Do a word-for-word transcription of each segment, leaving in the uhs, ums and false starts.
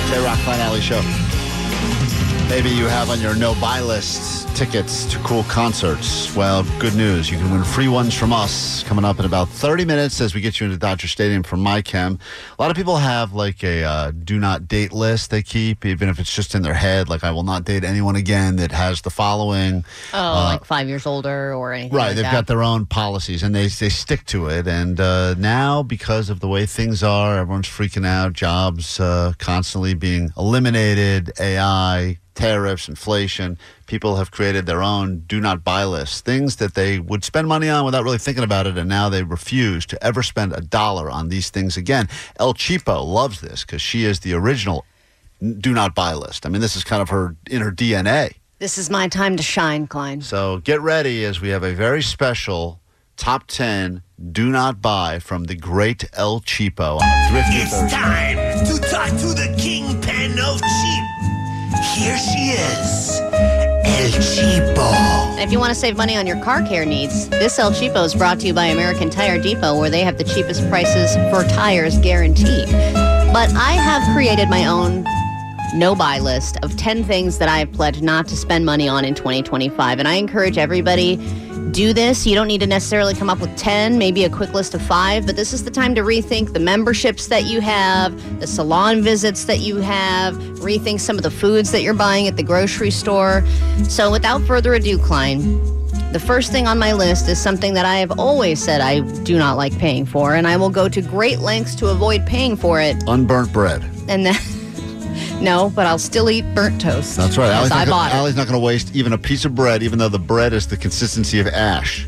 J-Rock Klein Alley Show. Maybe you have on your no-buy list tickets to cool concerts. Well, good news. You can win free ones from us coming up in about thirty minutes as we get you into Dodger Stadium for MyChem. A lot of people have like a uh, do not date list they keep, even if it's just in their head. Like, I will not date anyone again that has the following. Oh, uh, like five years older or anything Right. like They've that. got their own policies, and they, they stick to it. And uh, now, because of the way things are, everyone's freaking out. Jobs uh, constantly being eliminated, A I, tariffs, inflation. People have created their own do not buy lists, things that they would spend money on without really thinking about it, and now they refuse to ever spend a dollar on these things again. El Cheapo loves this because she is the original do not buy list. I mean, this is kind of her in her D N A. This is my time to shine, Klein. So get ready as we have a very special top ten do not buy from the great El Cheapo on Thrifty It's Thursday. time to talk to the kingpin of cheap. Here she is, El Cheapo. And if you want to save money on your car care needs, this El Cheapo is brought to you by American Tire Depot, where they have the cheapest prices for tires guaranteed. But I have created my own no-buy list of ten things that I have pledged not to spend money on in twenty twenty-five. And I encourage everybody, do this. You don't need to necessarily come up with ten, maybe a quick list of five, but this is the time to rethink the memberships that you have, the salon visits that you have, rethink some of the foods that you're buying at the grocery store. So without further ado, Klein, the first thing on my list is something that I have always said I do not like paying for, and I will go to great lengths to avoid paying for it. Unburnt bread. And then, no, but I'll still eat burnt toast. That's right. Because Allie's I not, bought gonna, it. Allie's not going to waste even a piece of bread, even though the bread is the consistency of ash.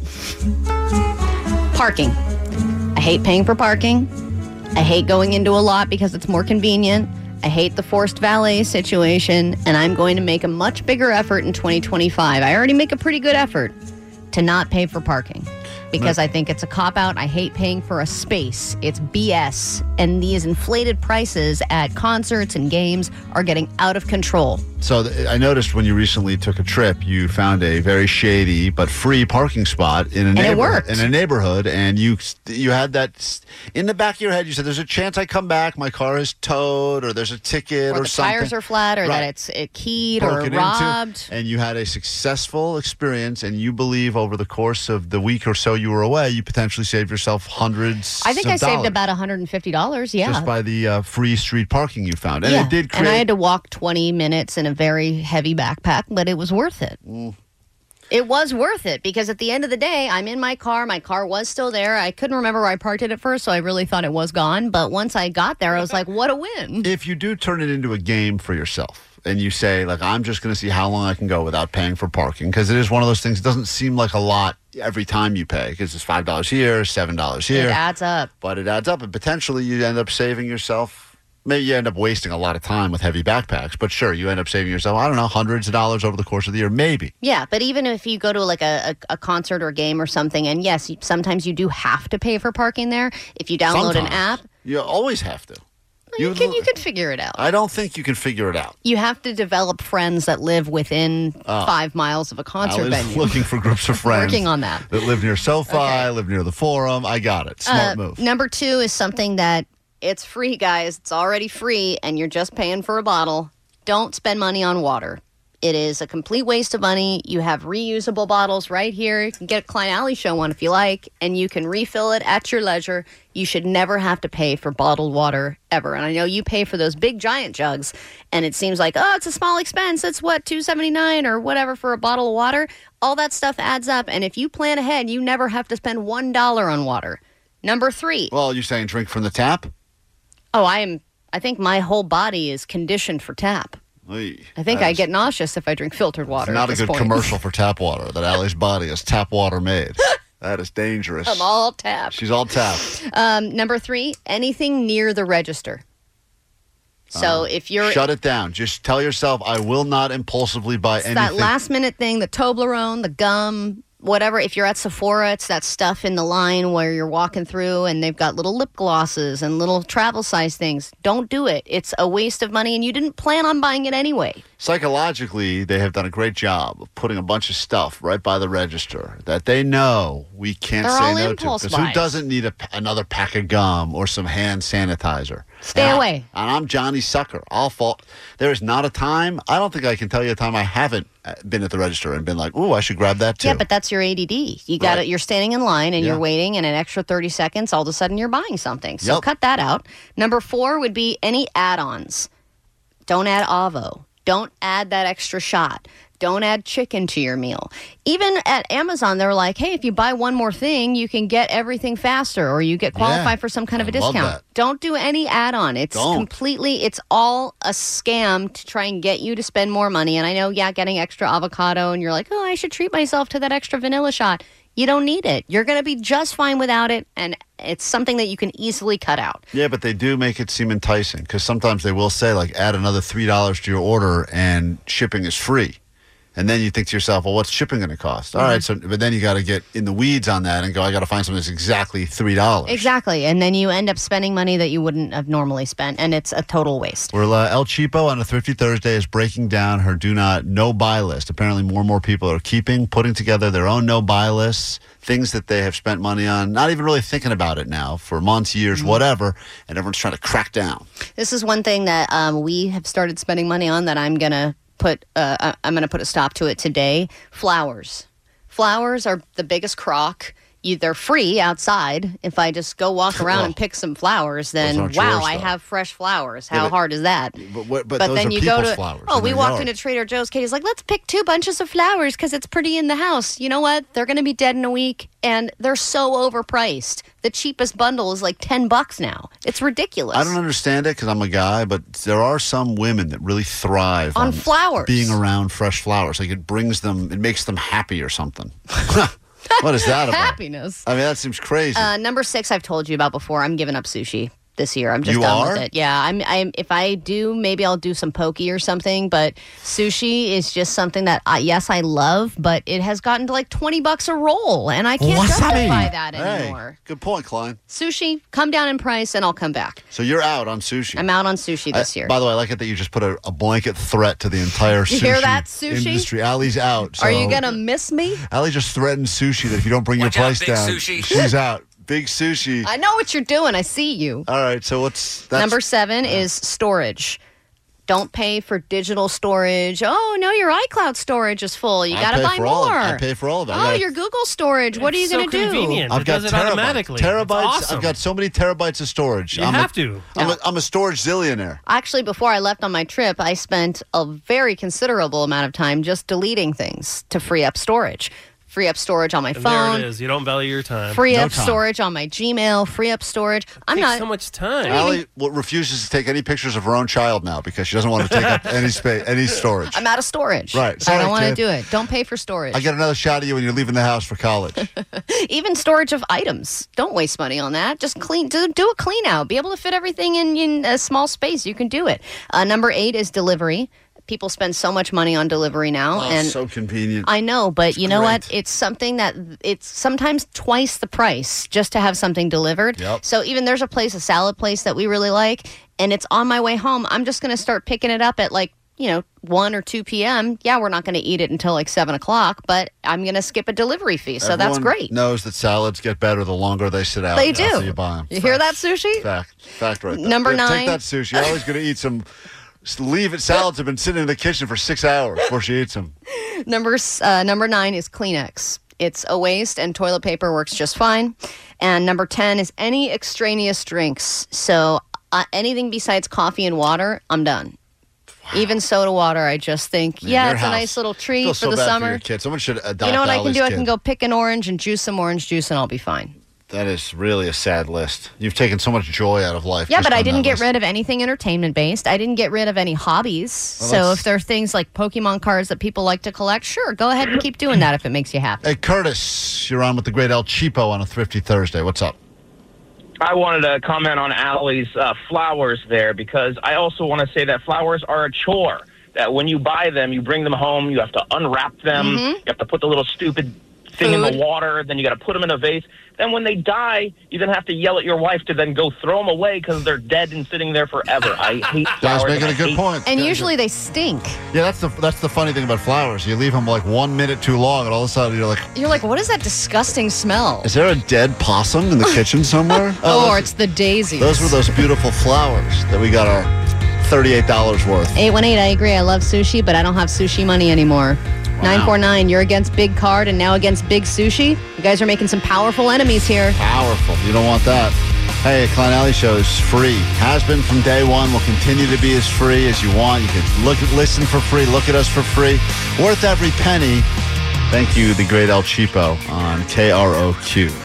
Parking. I hate paying for parking. I hate going into a lot because it's more convenient. I hate the forced valet situation, and I'm going to make a much bigger effort in twenty twenty-five. I already make a pretty good effort to not pay for parking because I think it's a cop-out. I hate paying for a space. It's B S, and these inflated prices at concerts and games are getting out of control. So th- I noticed when you recently took a trip, you found a very shady but free parking spot in a And it neighborhood. worked. In a neighborhood, and you you had that s- in the back of your head. You said, "There's a chance I come back, my car is towed, or there's a ticket, Or, or, the something." tires are flat, or Right. that it's it keyed Broken or into, robbed. and you had a successful experience, and you believe over the course of the week or so you were away, you potentially saved yourself hundreds. I think of I saved dollars about one hundred fifty dollars, yeah. just by the uh, free street parking you found, and yeah. it did create. And I had to walk twenty minutes in a very heavy backpack, but it was worth it. Mm. It was worth it because at the end of the day, I'm in my car. My car was still there. I couldn't remember where I parked it at first, so I really thought it was gone. But once I got there, I was like, what a win. If you do turn it into a game for yourself and you say, like, I'm just going to see how long I can go without paying for parking, because it is one of those things, it doesn't seem like a lot every time you pay, because it's five dollars here, seven dollars here. It adds up. But it adds up, and potentially you end up saving yourself. Maybe you end up wasting a lot of time with heavy backpacks, but sure, you end up saving yourself, I don't know, hundreds of dollars over the course of the year, maybe. Yeah, but even if you go to like a, a, a concert or game or something, and yes, you- sometimes you do have to pay for parking there. If you download an Sometimes. app, You always have to. you can you can figure it out. I don't think you can figure it out. You have to develop friends that live within Oh. five miles of a concert Allie's venue. looking for groups of friends. Working on that. That live near SoFi, Okay. live near the Forum. I got it. Smart Uh, move. Number two is something that it's free, guys. It's already free, and you're just paying for a bottle. Don't spend money on water. It is a complete waste of money. You have reusable bottles right here. You can get a Klein Alley Show one if you like, and you can refill it at your leisure. You should never have to pay for bottled water ever. And I know you pay for those big giant jugs, and it seems like, oh, it's a small expense. It's what, two dollars and seventy-nine cents or whatever for a bottle of water. All that stuff adds up, and if you plan ahead, you never have to spend one dollar on water. Number three. Well, you're saying drink from the tap? Oh, I am. I think my whole body is conditioned for tap. Oy, I think that I is get nauseous if I drink filtered water. Not at a this good point. commercial for tap water, that Allie's body is tap water made. That is dangerous. I'm all tapped. She's all tapped. Um, number three, anything near the register. So if you're Shut it down. Just tell yourself, I will not impulsively buy it's anything. that last minute thing, the Toblerone, the gum, whatever. If you're at Sephora, it's that stuff in the line where you're walking through and they've got little lip glosses and little travel size things. Don't do it. It's a waste of money and you didn't plan on buying it anyway. Psychologically, they have done a great job of putting a bunch of stuff right by the register that they know we can't They're say all no to. impulse Because who buys. doesn't need a, another pack of gum or some hand sanitizer? Stay And I- away. and I'm Johnny Sucker. I'll fall. There is not a time. I don't think I can tell you a time I haven't uh, been at the register and been like, "Ooh, I should grab that too." Yeah, but that's your A D D. You got Right. it. You're standing in line and Yeah. you're waiting, and an extra thirty seconds, all of a sudden you're buying something. So Yep. cut that out. Number four would be any add-ons. Don't add Avo. Don't add that extra shot. Don't add chicken to your meal. Even at Amazon, they're like, hey, if you buy one more thing, you can get everything faster, or you get qualified Yeah. for some kind of a I love discount. that. Don't do any add-on. It's Don't. completely, it's all a scam to try and get you to spend more money. And I know, yeah, getting extra avocado, and you're like, oh, I should treat myself to that extra vanilla shot. You don't need it. You're going to be just fine without it, and it's something that you can easily cut out. Yeah, but they do make it seem enticing because sometimes they will say, like, add another three dollars to your order and shipping is free. And then you think to yourself, well, what's shipping going to cost? All right, so but then you got to get in the weeds on that and go, I got to find something that's exactly three dollars. Exactly. And then you end up spending money that you wouldn't have normally spent, and it's a total waste. Well, uh, El Cheapo on a Thrifty Thursday is breaking down her do not no buy list. Apparently, more and more people are keeping, putting together their own no buy lists, things that they have spent money on, not even really thinking about it now for months, years, Mm-hmm. whatever, and everyone's trying to crack down. This is one thing that um, we have started spending money on that I'm going to put uh, I- I'm going to put a stop to it today. Flowers. Flowers are the biggest crock. You, they're free outside. If I just go walk around Well, and pick some flowers, those then aren't wow, yours, I though. have fresh flowers. Yeah, How but- hard is that? But, what- but, But those then are you go people's to flowers. oh, in we their walked yard. into Trader Joe's. Katie's like, let's pick two bunches of flowers because it's pretty in the house. You know what? They're going to be dead in a week, and they're so overpriced. The cheapest bundle is like ten bucks now. It's ridiculous. I don't understand it because I'm a guy, but there are some women that really thrive On flowers. being around fresh flowers. Like it brings them, it makes them happy or something. What is that about? Happiness. I mean, that seems crazy. Uh, number six, I've told you about before. I'm giving up sushi this year. I'm just You done are? with it. Yeah, I'm. I'm. If I do, maybe I'll do some poke or something. But sushi is just something that, I, yes, I love, but it has gotten to like twenty bucks a roll, and I can't justify that Hey, anymore. good point, Klein. Sushi, come down in price, and I'll come back. So you're out on sushi. I'm out on sushi this I- year. By the way, I like it that you just put a, a blanket threat to the entire You sushi, hear that, sushi? industry. Allie's out. So Are you gonna miss me? Allie just threatened sushi that if you don't bring Watch your out, price Big down, Sushi. she's out. Big sushi. I know what you're doing. I see you. All right, so what's that's, Number seven is storage. Don't pay for digital storage. Oh, no, your iCloud storage is full. You I got to pay buy for all of it. more. I pay for all of it. I Oh, gotta- your Google storage. What are you It's going so to do? convenient. I've It got does it terabytes. automatically. Terabytes. It's awesome. I've got so many terabytes of storage. You I'm have a, to. I'm, a, I'm a storage zillionaire. Actually, before I left on my trip, I spent a very considerable amount of time just deleting things to free up storage. Free up storage on my And phone. there it is. You don't value your time. Free No up time. storage on my Gmail. Free up storage. I'm Takes not. so much time. Allie well, refuses to take any pictures of her own child now because she doesn't want to take up any space, any storage. I'm out of storage. Right. I Sorry, don't want to kid. do it. Don't pay for storage. I get another shot of you when you're leaving the house for college. Even storage of items. Don't waste money on that. Just clean. Do, do a clean out. Be able to fit everything in, in a small space. You can do it. Uh, number eight is delivery. People spend so much money on delivery now, Oh, and so convenient. I know, but you know what? great. It's something that it's sometimes twice the price just to have something delivered. Yep. So even there's a place, a salad place that we really like, and it's on my way home. I'm just going to start picking it up at like, you know, one or two p.m. Yeah, we're not going to eat it until like seven o'clock, but I'm going to skip a delivery fee. So that's Everyone great. knows that salads get better the longer they sit out. They after do. you buy them. You hear that, sushi? Fact. Fact right there. Number Yeah, nine. Take that sushi. You're always going to eat some. Leave it. Salads have been sitting in the kitchen for six hours before she eats them. Number s- uh, number nine is Kleenex. It's a waste, and toilet paper works just fine. And number ten is any extraneous drinks. So uh, anything besides coffee and water, I'm done. Even soda water, I just think, Man, yeah, your it's a house. nice little treat Feel for so the bad summer. For your kid. Someone should adopt You know what I can Allie's do? I kid. can go pick an orange and juice some orange juice, and I'll be fine. That is really a sad list. You've taken so much joy out of life. Yeah, just but I on didn't that get list. rid of anything entertainment based. I didn't get rid of any hobbies. Well, so that's- if there are things like Pokemon cards that people like to collect, sure, go ahead and keep doing that if it makes you happy. Hey, Curtis, you're on with the great El Cheapo on a Thrifty Thursday. What's up? I wanted to comment on Allie's uh, flowers there because I also want to say that flowers are a chore. That when you buy them, you bring them home, you have to unwrap them, Mm-hmm. you have to put the little stupid thing in Food. the water. Then you got to put them in a vase. Then when they die, you then have to yell at your wife to then go throw them away because they're dead and sitting there forever. I hate Guys flowers. making and a I good hate- point. And Guys usually they stink. are- yeah, that's the that's the funny thing about flowers. You leave them like one minute too long, and all of a sudden you're like, You're like, what is that disgusting smell? "Is there a dead possum in the kitchen somewhere?" Oh, or those- it's the daisies. Those were those beautiful flowers that we got our thirty-eight dollars worth. eight one eight, I agree. I love sushi, but I don't have sushi money anymore. nine four nine, you're against Big Card and now against Big Sushi. You guys are making some powerful enemies here. Powerful. You don't want that. Hey, Klein Alley Show is free. Has been from day one. Will continue to be as free as you want. You can look, listen for free. Look at us for free. Worth every penny. Thank you, the great El Cheapo on K R O Q.